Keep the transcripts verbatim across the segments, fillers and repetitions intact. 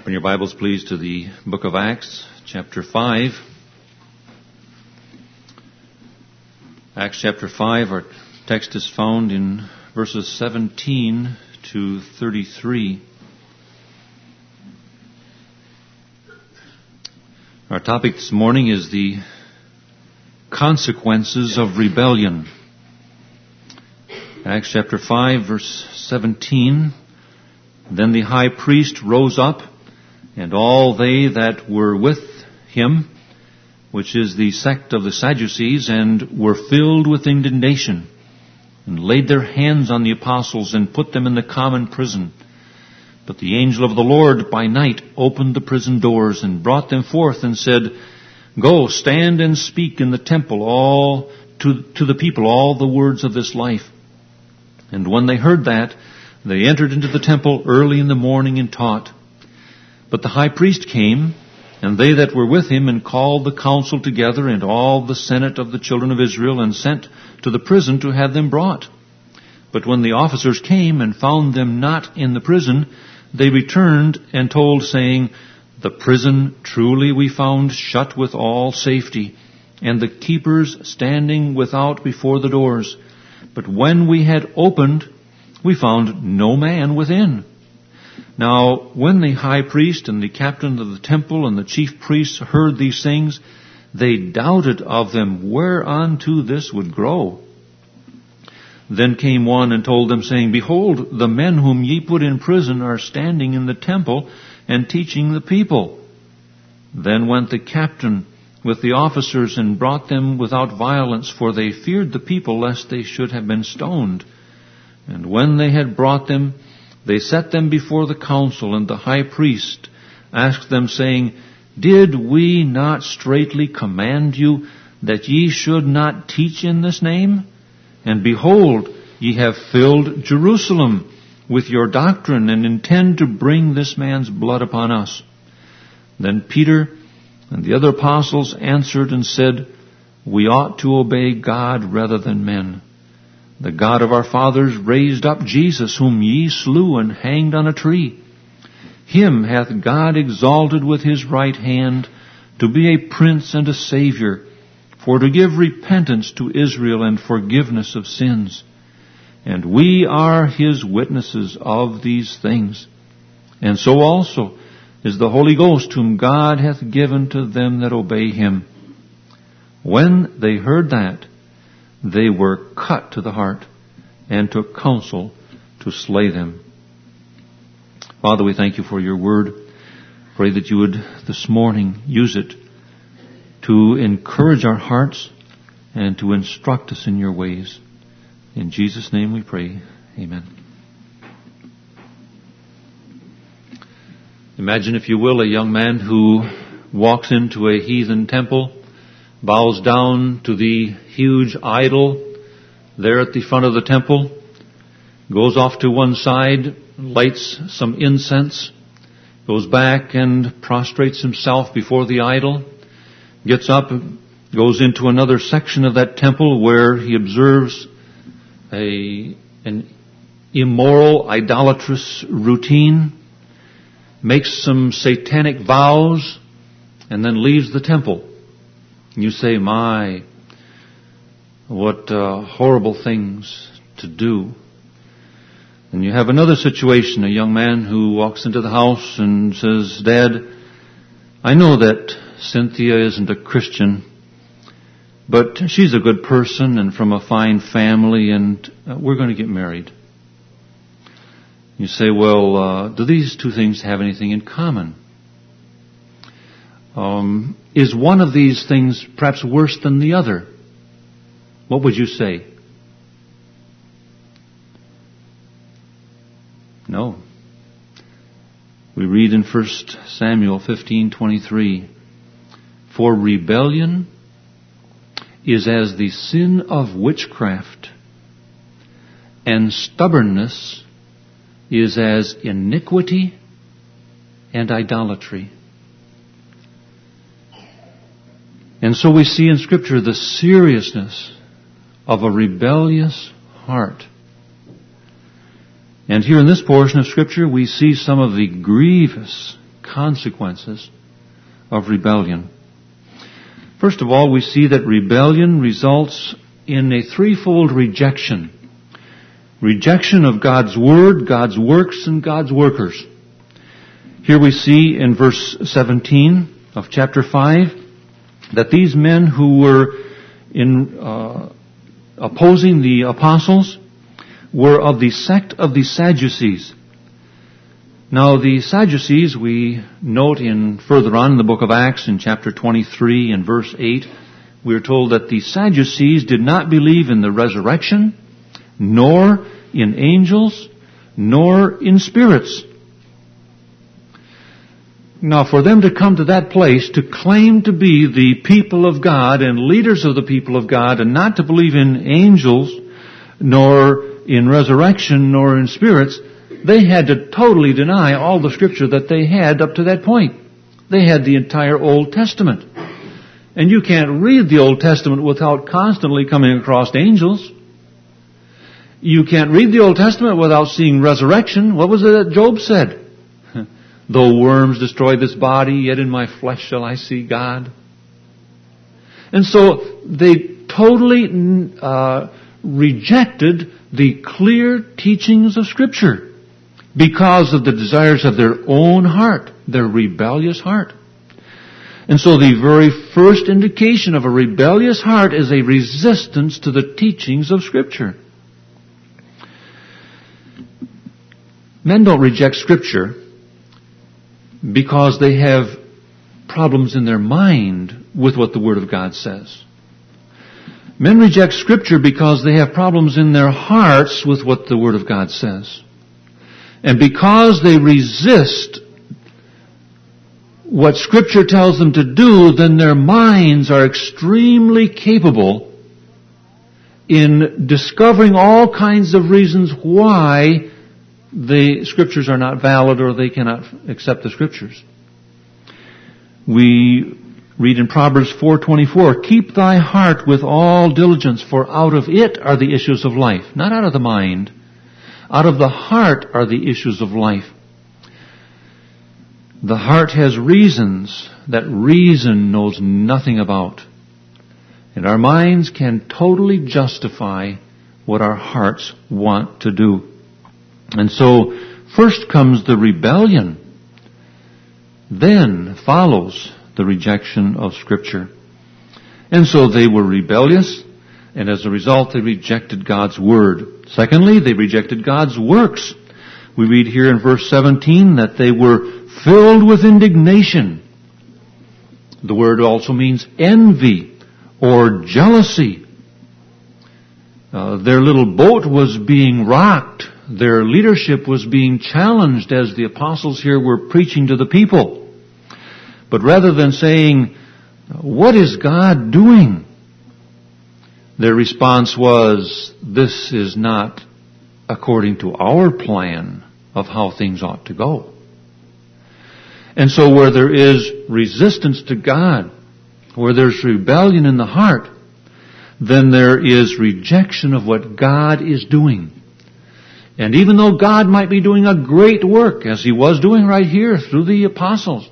Open your Bibles, please, to the book of Acts, chapter five. Acts chapter five, our text is found in verses seventeen to thirty-three. Our topic this morning is the consequences of rebellion. Acts chapter five, verse seventeen. Then the high priest rose up, and all they that were with him, which is the sect of the Sadducees, and were filled with indignation, and laid their hands on the apostles, and put them in the common prison. But the angel of the Lord by night opened the prison doors, and brought them forth, and said, Go, stand and speak in the temple all to, to the people all the words of this life. And when they heard that, they entered into the temple early in the morning and taught. But the high priest came, and they that were with him, and called the council together, and all the senate of the children of Israel, and sent to the prison to have them brought. But when the officers came and found them not in the prison, they returned and told, saying, The prison truly we found shut with all safety, and the keepers standing without before the doors. But when we had opened, we found no man within. Now, when the high priest and the captain of the temple and the chief priests heard these things, they doubted of them whereunto this would grow. Then came one and told them, saying, Behold, the men whom ye put in prison are standing in the temple and teaching the people. Then went the captain with the officers and brought them without violence, for they feared the people lest they should have been stoned. And when they had brought them, they set them before the council, and the high priest asked them, saying, Did we not straitly command you that ye should not teach in this name? And behold, ye have filled Jerusalem with your doctrine, and intend to bring this man's blood upon us. Then Peter and the other apostles answered and said, We ought to obey God rather than men. The God of our fathers raised up Jesus, whom ye slew and hanged on a tree. Him hath God exalted with his right hand to be a prince and a savior, for to give repentance to Israel and forgiveness of sins. And we are his witnesses of these things. And so also is the Holy Ghost, whom God hath given to them that obey him. When they heard that, they were cut to the heart, and took counsel to slay them. Father, we thank you for your word. Pray that you would this morning use it to encourage our hearts and to instruct us in your ways. In Jesus' name we pray. Amen. Imagine, if you will, a young man who walks into a heathen temple, bows down to the huge idol there at the front of the temple, goes off to one side, lights some incense, goes back and prostrates himself before the idol, gets up, goes into another section of that temple where he observes a an immoral, idolatrous routine, makes some satanic vows, and then leaves the temple. You say, my, what uh, horrible things to do. And you have another situation, a young man who walks into the house and says, Dad, I know that Cynthia isn't a Christian, but she's a good person and from a fine family, and uh, we're going to get married. You say, well, uh, do these two things have anything in common? Um, is one of these things perhaps worse than the other? What would you say? No. We read in First Samuel fifteen twenty-three, For rebellion is as the sin of witchcraft, and stubbornness is as iniquity and idolatry. And so we see in Scripture the seriousness of a rebellious heart. And here in this portion of Scripture, we see some of the grievous consequences of rebellion. First of all, we see that rebellion results in a threefold rejection. Rejection of God's Word, God's works, and God's workers. Here we see in verse seventeen of chapter five that these men who were in uh, opposing the apostles were of the sect of the Sadducees. Now the Sadducees, we note in further on in the book of Acts in chapter twenty-three and verse eight, we are told that the Sadducees did not believe in the resurrection, nor in angels, nor in spirits. Now for them to come to that place to claim to be the people of God and leaders of the people of God and not to believe in angels, nor in resurrection, nor in spirits, they had to totally deny all the Scripture that they had up to that point. They had the entire Old Testament. And you can't read the Old Testament without constantly coming across angels. You can't read the Old Testament without seeing resurrection. What was it that Job said? Though worms destroy this body, yet in my flesh shall I see God. And so they totally uh, rejected the clear teachings of Scripture because of the desires of their own heart, their rebellious heart. And so the very first indication of a rebellious heart is a resistance to the teachings of Scripture. Men don't reject Scripture because they have problems in their mind with what the Word of God says. Men reject Scripture because they have problems in their hearts with what the Word of God says. And because they resist what Scripture tells them to do, then their minds are extremely capable in discovering all kinds of reasons why the Scriptures are not valid or they cannot accept the Scriptures. We read in Proverbs four twenty-four, keep thy heart with all diligence, for out of it are the issues of life. Not out of the mind. Out of the heart are the issues of life. The heart has reasons that reason knows nothing about. And our minds can totally justify what our hearts want to do. And so, first comes the rebellion. Then follows the rejection of Scripture. And so they were rebellious, and as a result they rejected God's Word. Secondly, they rejected God's works. We read here in verse seventeen that they were filled with indignation. The word also means envy or jealousy. Uh, their little boat was being rocked. Their leadership was being challenged as the apostles here were preaching to the people. But rather than saying, what is God doing? Their response was, this is not according to our plan of how things ought to go. And so where there is resistance to God, where there's rebellion in the heart, then there is rejection of what God is doing. And even though God might be doing a great work, as He was doing right here through the apostles,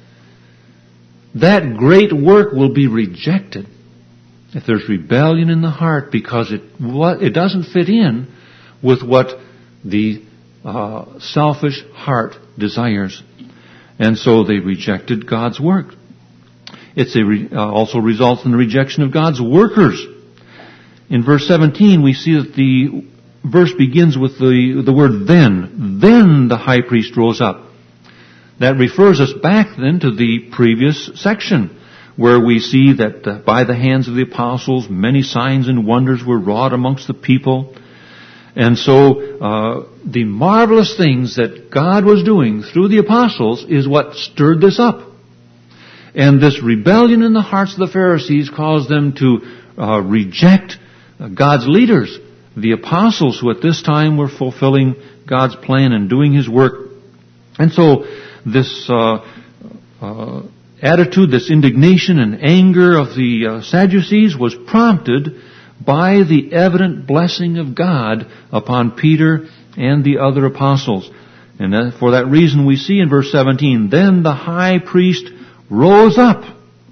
that great work will be rejected if there's rebellion in the heart because it what it doesn't fit in with what the uh, selfish heart desires. And so they rejected God's work. It's a re, uh, also results in the rejection of God's workers. In verse seventeen, we see that the verse begins with the, the word then. Then the high priest rose up. That refers us back then to the previous section, where we see that uh, by the hands of the apostles, many signs and wonders were wrought amongst the people. And so, uh, the marvelous things that God was doing through the apostles is what stirred this up. And this rebellion in the hearts of the Pharisees caused them to uh, reject uh, God's leaders, the apostles who at this time were fulfilling God's plan and doing His work. And so, this uh, uh, attitude, this indignation and anger of the uh, Sadducees was prompted by the evident blessing of God upon Peter and the other apostles. And that, for that reason we see in verse seventeen, then the high priest rose up.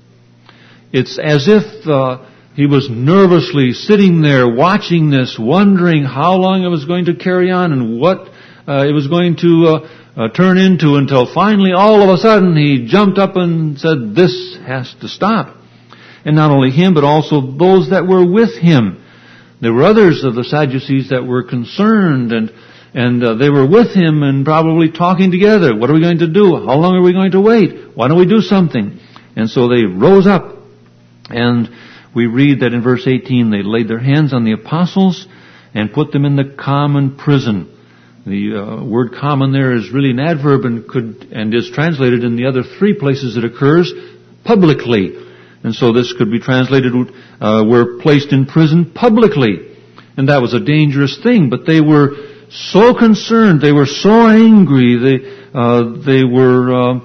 It's as if uh, he was nervously sitting there watching this, wondering how long it was going to carry on and what uh, it was going to uh, uh, turn into, until finally all of a sudden he jumped up and said, this has to stop. And not only him, but also those that were with him. There were others of the Sadducees that were concerned, and and uh, they were with him and probably talking together. What are we going to do? How long are we going to wait? Why don't we do something? And so they rose up. And we read that in verse eighteen, they laid their hands on the apostles and put them in the common prison. The uh, word common there is really an adverb and could and is translated in the other three places it occurs, publicly. And so this could be translated, uh, were placed in prison publicly. And that was a dangerous thing, but they were so concerned, they were so angry, they, uh, they were, uh,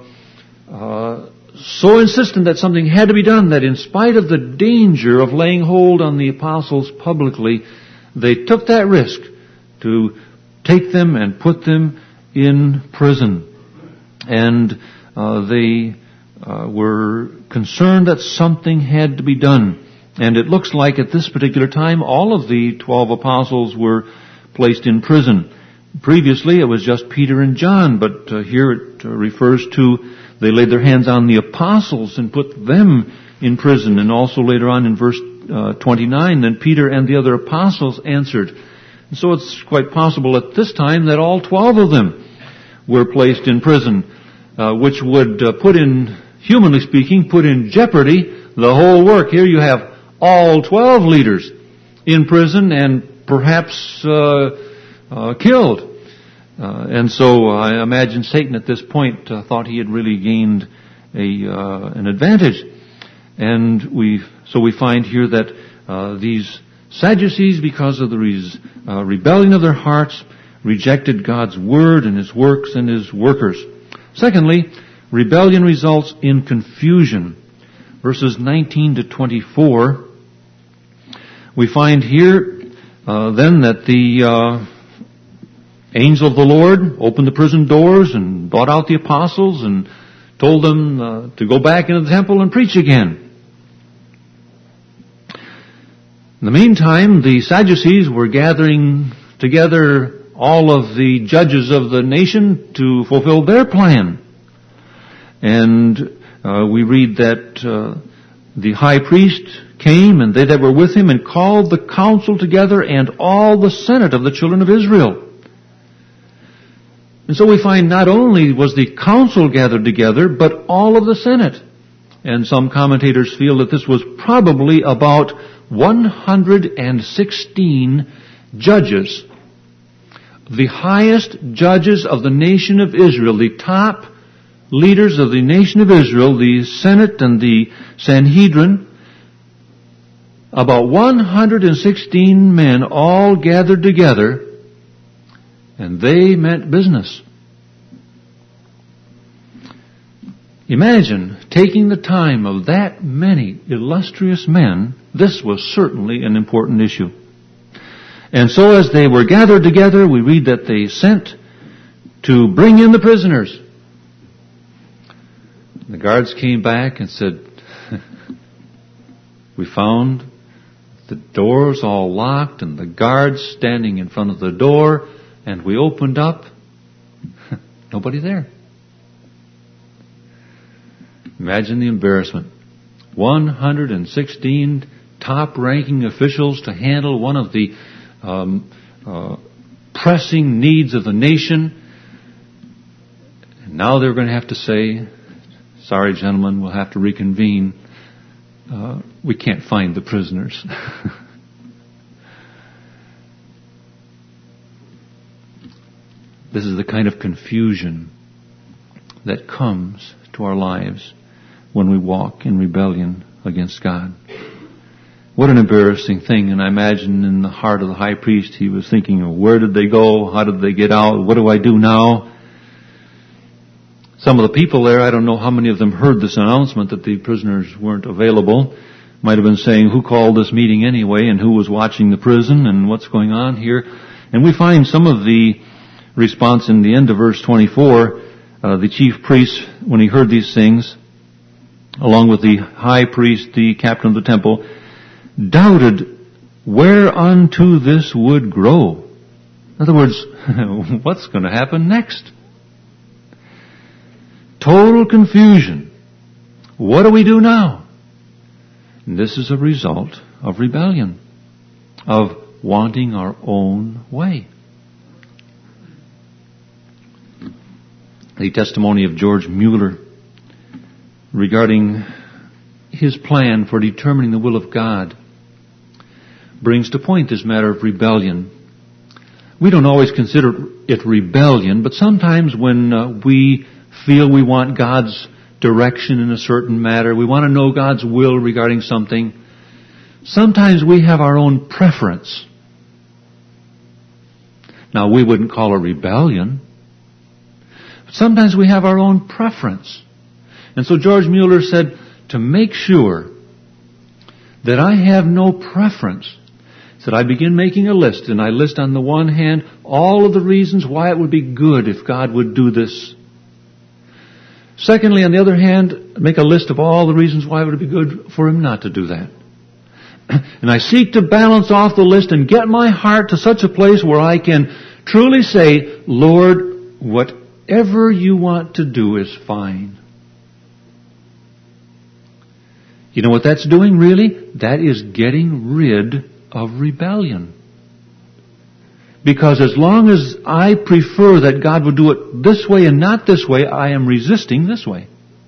uh, so insistent that something had to be done, that in spite of the danger of laying hold on the apostles publicly, they took that risk to take them and put them in prison. And, uh, they, uh, were concerned that something had to be done. And it looks like at this particular time all of the twelve apostles were placed in prison. Previously it was just Peter and John, but uh, here it uh, refers to they laid their hands on the apostles and put them in prison. And also later on in verse uh, twenty-nine, then Peter and the other apostles answered. And so it's quite possible at this time that all twelve of them were placed in prison, uh, which would uh, put in, humanly speaking, put in jeopardy the whole work. Here you have all twelve leaders in prison and perhaps uh, uh, killed. Uh, and so I imagine Satan at this point uh, thought he had really gained a uh, an advantage. And we so we find here that uh, these Sadducees, because of the res, uh, rebellion of their hearts, rejected God's word and His works and His workers. Secondly, rebellion results in confusion. Verses nineteen to twenty-four, we find here uh, then that the uh, angel of the Lord opened the prison doors and brought out the apostles and told them uh, to go back into the temple and preach again. In the meantime, the Sadducees were gathering together all of the judges of the nation to fulfill their plan. And uh, we read that uh, the high priest came, and they that were with him, and called the council together and all the senate of the children of Israel. And so we find not only was the council gathered together, but all of the senate. And some commentators feel that this was probably about one hundred sixteen judges, the highest judges of the nation of Israel, the top leaders of the nation of Israel, the Senate and the Sanhedrin. About one hundred sixteen men all gathered together, and they meant business. Imagine taking the time of that many illustrious men. This was certainly an important issue. And so as they were gathered together, we read that they sent to bring in the prisoners. The guards came back and said, we found the doors all locked and the guards standing in front of the door, and we opened up. Nobody there. Imagine the embarrassment. one hundred sixteen top-ranking officials to handle one of the um, uh, pressing needs of the nation. And now they're going to have to say, sorry, gentlemen, we'll have to reconvene. Uh, we can't find the prisoners. This is the kind of confusion that comes to our lives when we walk in rebellion against God. What an embarrassing thing. And I imagine in the heart of the high priest, he was thinking, where did they go? How did they get out? What do I do now? Some of the people there, I don't know how many of them heard this announcement that the prisoners weren't available. Might have been saying, who called this meeting anyway, and who was watching the prison, and what's going on here? And we find some of the response in the end of verse twenty-four. Uh, the chief priest, when he heard these things, along with the high priest, the captain of the temple, doubted whereunto this would grow. In other words, what's going to happen next? Total confusion. What do we do now? And this is a result of rebellion, of wanting our own way. The testimony of George Mueller regarding his plan for determining the will of God brings to point this matter of rebellion. We don't always consider it rebellion, but sometimes when uh, we feel we want God's direction in a certain matter, we want to know God's will regarding something, sometimes we have our own preference. Now, we wouldn't call it rebellion, but sometimes we have our own preference. And so George Mueller said, to make sure that I have no preference, he said, I begin making a list, and I list on the one hand all of the reasons why it would be good if God would do this. Secondly, on the other hand, make a list of all the reasons why it would be good for Him not to do that. And I seek to balance off the list and get my heart to such a place where I can truly say, Lord, whatever you want to do is fine. You know what that's doing, really? That is getting rid of rebellion. Because as long as I prefer that God would do it this way and not this way, I am resisting this way.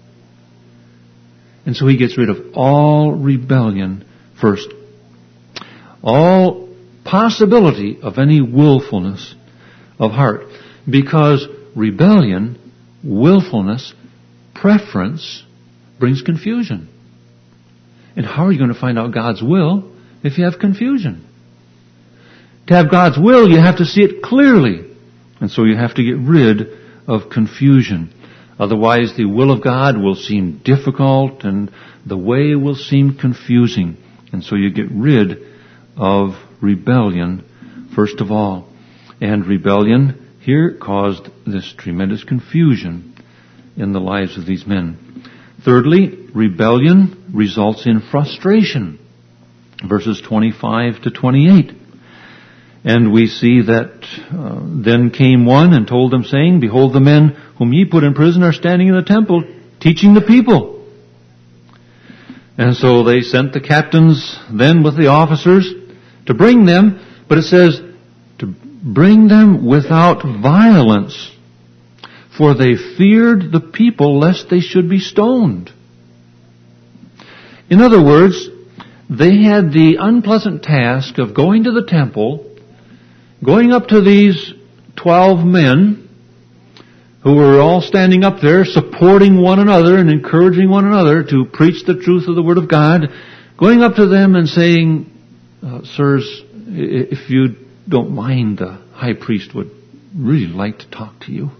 And so He gets rid of all rebellion first. All possibility of any willfulness of heart. Because rebellion, willfulness, preference brings confusion. And how are you going to find out God's will if you have confusion? To have God's will, you have to see it clearly. And so you have to get rid of confusion. Otherwise, the will of God will seem difficult and the way will seem confusing. And so you get rid of rebellion, first of all. And rebellion here caused this tremendous confusion in the lives of these men. Thirdly, rebellion results in frustration. Verses twenty-five to twenty-eight. And we see that uh, then came one and told them, saying, Behold, the men whom ye put in prison are standing in the temple, teaching the people. And so they sent the captains then with the officers to bring them, but it says, to bring them without violence, for they feared the people lest they should be stoned. In other words, they had the unpleasant task of going to the temple, going up to these twelve men who were all standing up there supporting one another and encouraging one another to preach the truth of the Word of God, going up to them and saying, uh, Sirs, if you don't mind, the high priest would really like to talk to you.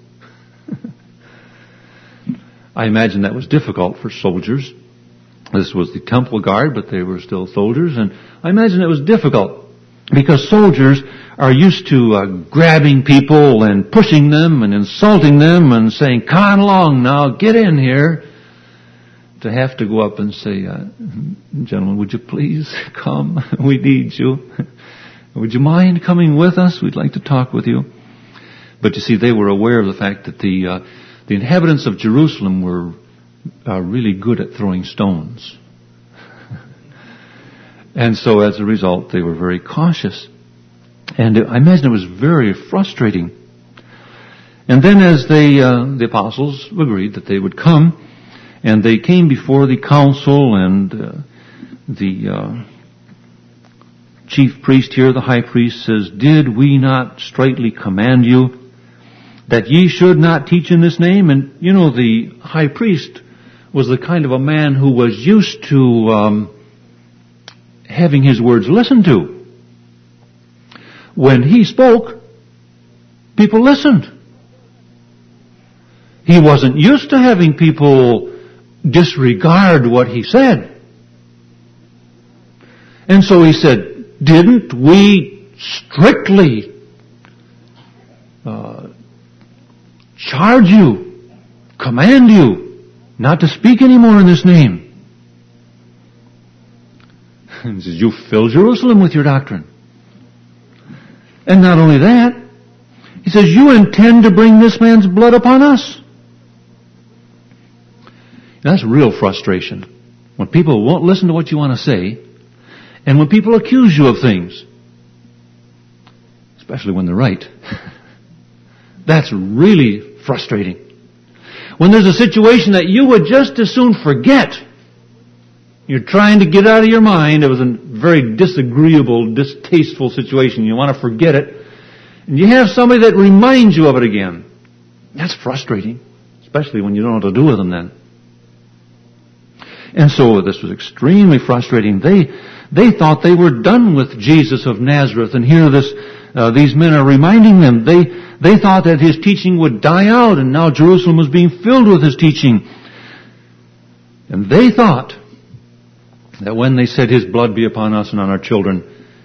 I imagine that was difficult for soldiers. This was the temple guard, but they were still soldiers, and I imagine it was difficult because soldiers are used to uh, grabbing people and pushing them and insulting them and saying, come on along now, get in here. To have to go up and say, uh, gentlemen, would you please come? We need you. Would you mind coming with us? We'd like to talk with you. But you see, they were aware of the fact that the uh, the inhabitants of Jerusalem were uh, really good at throwing stones. And so as a result, they were very cautious. And I imagine it was very frustrating. And then as they, uh, the apostles agreed that they would come, and they came before the council, and uh, the uh, chief priest here, the high priest, says, Did we not straitly command you that ye should not teach in this name? And you know, the high priest was the kind of a man who was used to um, having his words listened to. When he spoke, people listened. He wasn't used to having people disregard what he said. And so he said, didn't we strictly uh, charge you, command you not to speak anymore in this name. And he says, you fill Jerusalem with your doctrine. And not only that, he says, you intend to bring this man's blood upon us. That's real frustration. When people won't listen to what you want to say, and when people accuse you of things, especially when they're right. That's really frustrating. When there's a situation that you would just as soon forget, you're trying to get out of your mind, it was a very disagreeable, distasteful situation, you want to forget it, and you have somebody that reminds you of it again. That's frustrating, especially when you don't know what to do with them then. And so this was extremely frustrating. They they thought they were done with Jesus of Nazareth, and here this uh, these men are reminding them. They they thought that his teaching would die out, and now Jerusalem was being filled with his teaching. And they thought that when they said, his blood be upon us and on our children,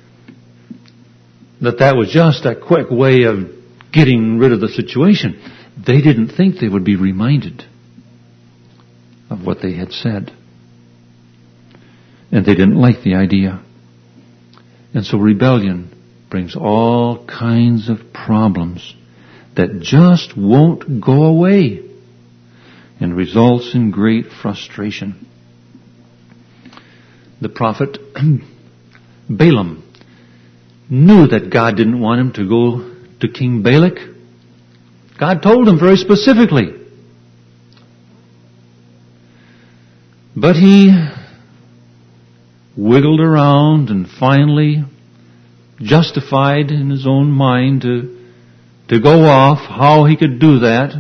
that that was just a quick way of getting rid of the situation. They didn't think they would be reminded of what they had said. And they didn't like the idea. And so rebellion brings all kinds of problems that just won't go away and results in great frustration. The prophet Balaam knew that God didn't want him to go to King Balak. God told him very specifically. But he wiggled around and finally justified in his own mind to, to go off how he could do that.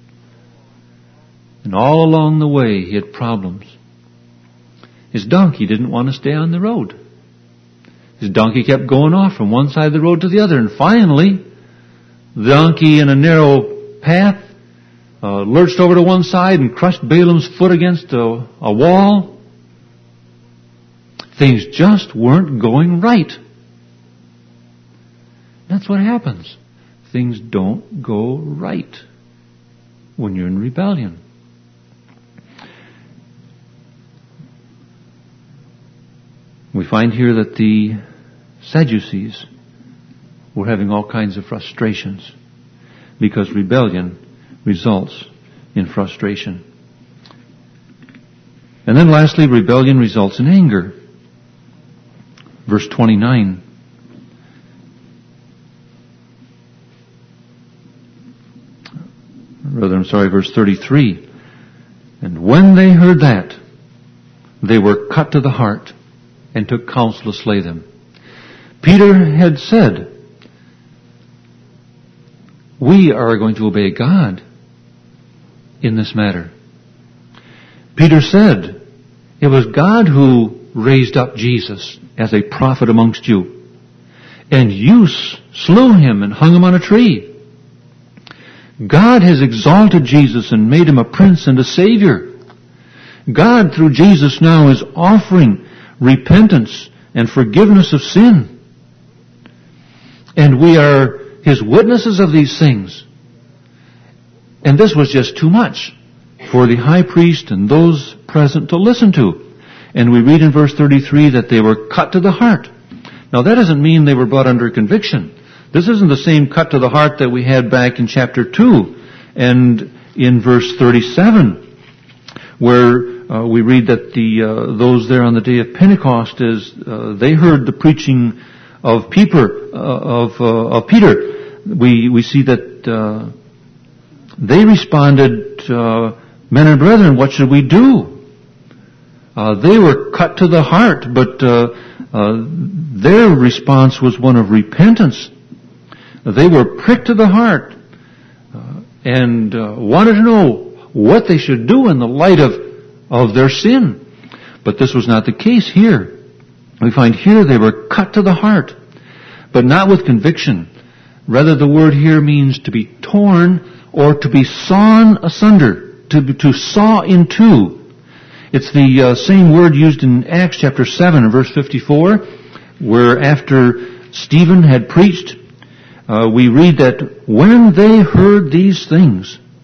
And all along the way he had problems. His donkey didn't want to stay on the road. His donkey kept going off from one side of the road to the other. And finally, the donkey in a narrow path uh, lurched over to one side and crushed Balaam's foot against a, a wall. Things just weren't going right. That's what happens. Things don't go right when you're in rebellion. We find here that the Sadducees were having all kinds of frustrations because rebellion results in frustration. And then lastly, rebellion results in anger. Verse twenty-nine. Rather, I'm sorry, verse thirty-three. And when they heard that, they were cut to the heart and took counsel to slay them. Peter had said, we are going to obey God in this matter. Peter said, it was God who raised up Jesus as a prophet amongst you. And you slew him and hung him on a tree. God has exalted Jesus and made him a prince and a savior. God, through Jesus now, is offering repentance and forgiveness of sin. And we are his witnesses of these things. And this was just too much for the high priest and those present to listen to. And we read in verse thirty-three that they were cut to the heart. Now that doesn't mean they were brought under conviction. This isn't the same cut to the heart that we had back in chapter two and in verse thirty-seven, where uh, we read that the uh, those there on the day of Pentecost, as uh, they heard the preaching of Peter, uh, of, uh, of Peter, we we see that uh, they responded, uh, "Men and brethren, what should we do?" Uh, they were cut to the heart, but uh, uh, their response was one of repentance. They were pricked to the heart uh, and uh, wanted to know what they should do in the light of, of their sin. But this was not the case here. We find here they were cut to the heart, but not with conviction. Rather, the word here means to be torn or to be sawn asunder, to, to saw in two. It's the uh, same word used in Acts chapter seven and verse fifty-four, where after Stephen had preached, uh, we read that when they heard these things,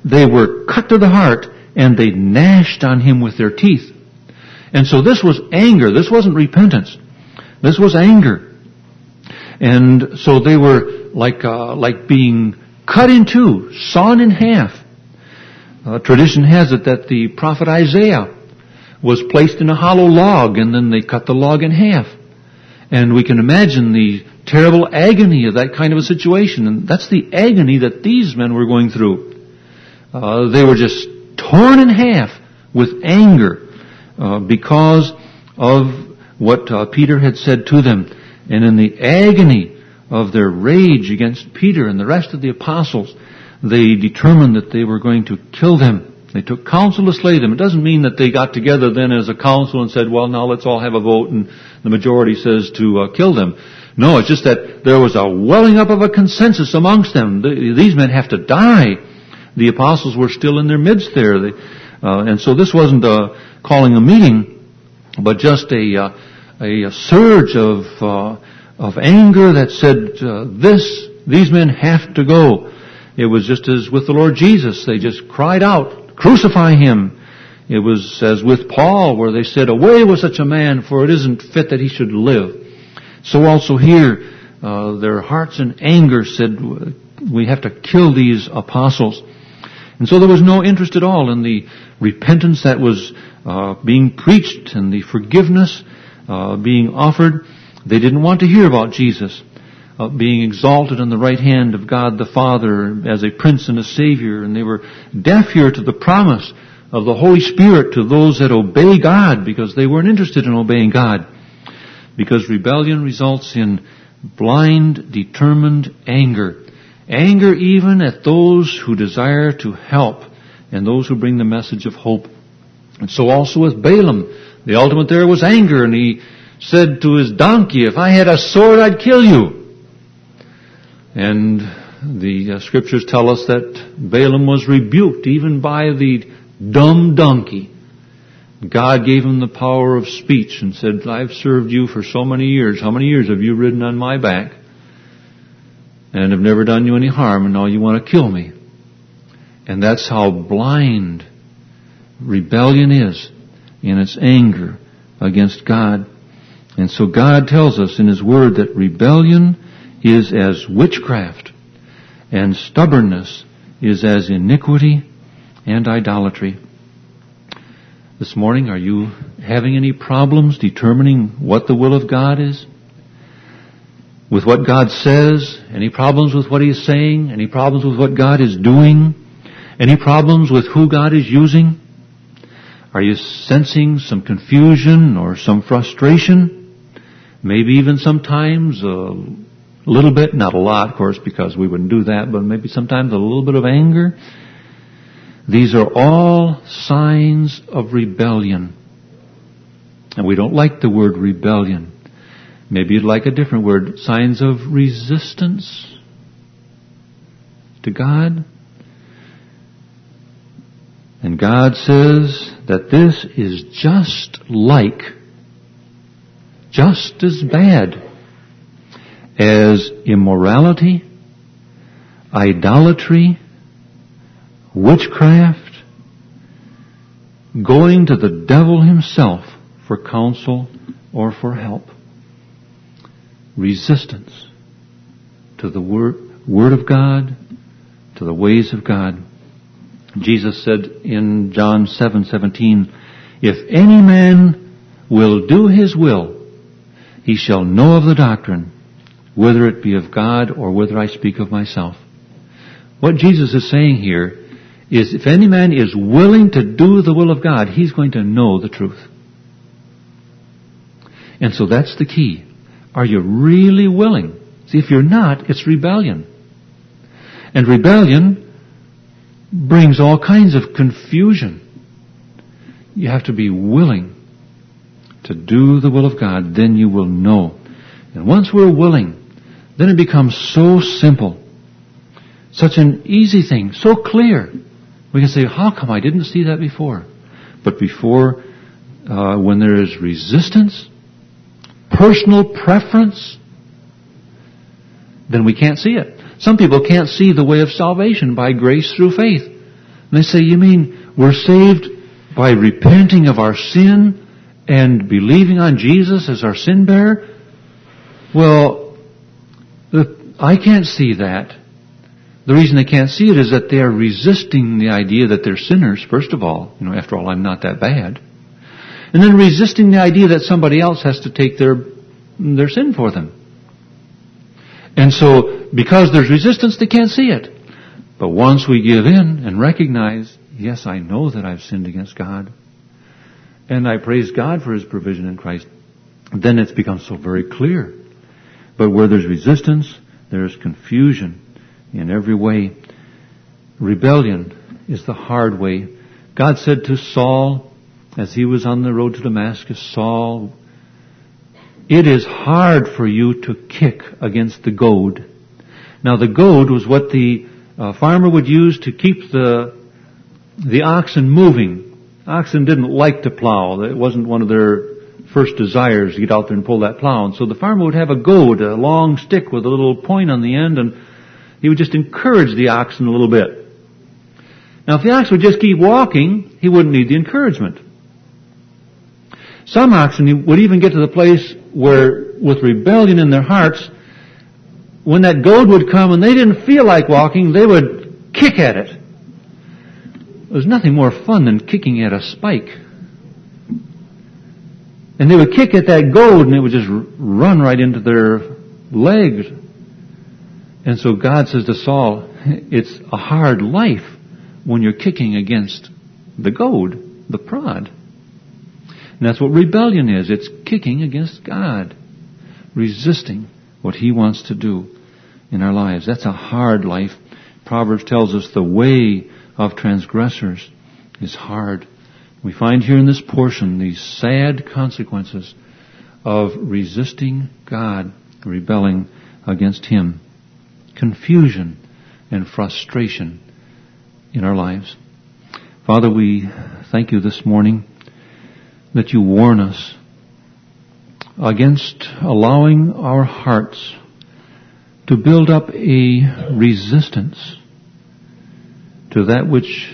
they were cut to the heart, and they gnashed on him with their teeth. And so this was anger. This wasn't repentance. This was anger. And so they were like uh, like being cut in two, sawn in half. Uh, tradition has it that the prophet Isaiah was placed in a hollow log, and then they cut the log in half. And we can imagine the terrible agony of that kind of a situation. And that's the agony that these men were going through. Uh, they were just torn in half with anger uh, because of what uh, Peter had said to them. And in the agony of their rage against Peter and the rest of the apostles, they determined that they were going to kill them. They took counsel to slay them. It doesn't mean that they got together then as a council and said, well, now let's all have a vote, and the majority says to uh, kill them. No, it's just that there was a welling up of a consensus amongst them. These men have to die. The apostles were still in their midst there. They, uh, and so this wasn't uh, calling a meeting, but just a, uh, a, a surge of uh, of anger that said, uh, this, these men have to go. It was just as with the Lord Jesus. They just cried out, crucify him. It was as with Paul, where they said, away with such a man, for it isn't fit that he should live. So also here, uh, their hearts in anger said, we have to kill these apostles. And so there was no interest at all in the repentance that was uh, being preached and the forgiveness uh, being offered. They didn't want to hear about Jesus uh, being exalted in the right hand of God the Father as a Prince and a Savior. And they were deaf here to the promise of the Holy Spirit to those that obey God, because they weren't interested in obeying God. Because rebellion results in blind, determined anger. Anger even at those who desire to help and those who bring the message of hope. And so also with Balaam, the ultimate there was anger, and he said to his donkey, if I had a sword, I'd kill you. And the uh, scriptures tell us that Balaam was rebuked even by the dumb donkey. God gave him the power of speech and said, I've served you for so many years. How many years have you ridden on my back? And have never done you any harm, and now you want to kill me. And that's how blind rebellion is in its anger against God. And so God tells us in His Word that rebellion is as witchcraft, and stubbornness is as iniquity and idolatry. This morning, are you having any problems determining what the will of God is? With what God says? Any problems with what He is saying? Any problems with what God is doing? Any problems with who God is using? Are you sensing some confusion or some frustration? Maybe even sometimes a little bit, not a lot, of course, because we wouldn't do that, but maybe sometimes a little bit of anger. These are all signs of rebellion. And we don't like the word rebellion. Maybe you'd like a different word. Signs of resistance to God. And God says that this is just like, just as bad as immorality, idolatry, witchcraft, going to the devil himself for counsel or for help. Resistance to the word, word of God, to the ways of God. Jesus said in John seven seventeen, if any man will do his will, he shall know of the doctrine, whether it be of God or whether I speak of myself. What Jesus is saying here is if any man is willing to do the will of God, he's going to know the truth. And so that's the key. Are you really willing? See, if you're not, it's rebellion. And rebellion brings all kinds of confusion. You have to be willing to do the will of God, then you will know. And once we're willing, then it becomes so simple. Such an easy thing, so clear. We can say, how come I didn't see that before? But before, uh, when there is resistance, personal preference, then we can't see it. Some people can't see the way of salvation by grace through faith. And they say, you mean we're saved by repenting of our sin and believing on Jesus as our sin bearer? Well, I can't see that. The reason they can't see it is that they are resisting the idea that they're sinners, first of all. You know, after all, I'm not that bad. And then resisting the idea that somebody else has to take their their sin for them. And so, because there's resistance, they can't see it. But once we give in and recognize, yes, I know that I've sinned against God, and I praise God for His provision in Christ, then it's become so very clear. But where there's resistance, there's confusion in every way. Rebellion is the hard way. God said to Saul, as he was on the road to Damascus, Saul, it is hard for you to kick against the goad. Now the goad was what the uh, farmer would use to keep the the oxen moving. Oxen didn't like to plow. It wasn't one of their first desires to get out there and pull that plow. And so the farmer would have a goad, a long stick with a little point on the end, and he would just encourage the oxen a little bit. Now if the ox would just keep walking, he wouldn't need the encouragement. Some oxen would even get to the place where, with rebellion in their hearts, when that goad would come and they didn't feel like walking, they would kick at it. There's nothing more fun than kicking at a spike. And they would kick at that goad and it would just run right into their legs. And so God says to Saul, it's a hard life when you're kicking against the goad, the prod. And that's what rebellion is. It's kicking against God, resisting what He wants to do in our lives. That's a hard life. Proverbs tells us the way of transgressors is hard. We find here in this portion these sad consequences of resisting God, rebelling against Him. Confusion and frustration in our lives. Father, we thank You this morning that You warn us against allowing our hearts to build up a resistance to that which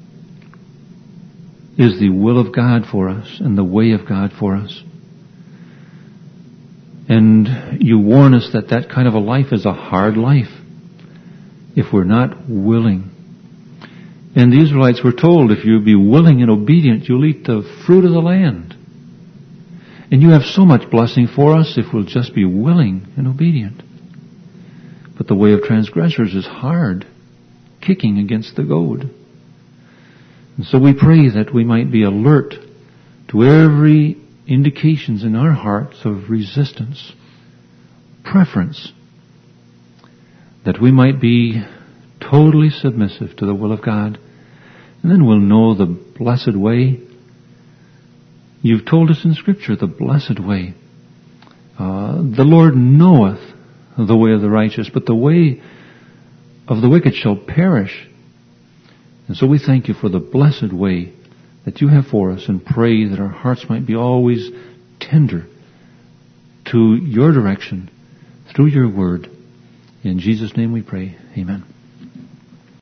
is the will of God for us and the way of God for us. And You warn us that that kind of a life is a hard life if we're not willing. And the Israelites were told, if you be willing and obedient, you'll eat the fruit of the land. And You have so much blessing for us if we'll just be willing and obedient. But the way of transgressors is hard, kicking against the goad. And so we pray that we might be alert to every indications in our hearts of resistance, preference, that we might be totally submissive to the will of God. And then we'll know the blessed way. You've told us in Scripture the blessed way. Uh, the Lord knoweth the way of the righteous, but the way of the wicked shall perish. And so we thank You for the blessed way that You have for us, and pray that our hearts might be always tender to Your direction through Your word. In Jesus' name we pray. Amen.